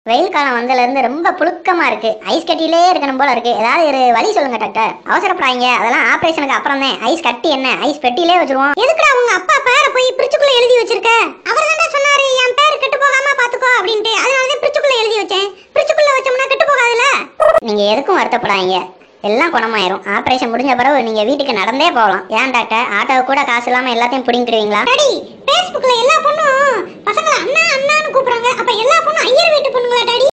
வெயில் காலம் வந்ததுல இருந்து ரொம்ப புழுக்கமா இருக்கு. ஐஸ் கட்டிலே இருக்கணும் போல இருக்கு. ஏதாவது ஒரு வழி சொல்லுங்க டாக்டர். அவசரப்படாதீங்க. அதெல்லாம் ஆபரேஷனுக்கு அப்புறம் தான். ஐஸ் கட்டி என்ன, ஐஸ் பெட்டிலே வச்சிருவோம். எதுக்குடா உங்க அப்பா பேரை போய் பிரிட்ஜுக்குள்ள எழுதி வச்சிருக்க? அவர் தான் சொன்னாரு என் பேர் கெட்டு போகாம பாத்துக்கோ அப்படின்ட்டு. அதனால தான் பிரிட்ஜுக்குள்ள எழுதி வச்சேன். பிரிட்ஜுக்குள்ள வச்சோம்னா கெட்டு போகாதுல. நீங்க எதுக்கும் வருத்தப்படாதீங்க. எல்லாம் குணமாயிரும். ஆபரேஷன் முடிஞ்ச பிறகு நீங்க வீட்டுக்கு நடந்தே போகலாம். ஏன் டாக்டர், ஆட்டோவை கூட காசு இல்லாம எல்லாத்தையும் புடிங்கிடுவீங்களா? டாடி, Facebookல எல்லா பொண்ணும் பசங்களை அண்ணா அண்ணான்னு கூப்பிடுறாங்க. அப்ப எல்லா பொண்ணும் ஐயர் வீட்டு பொண்ணுங்களா டாடி?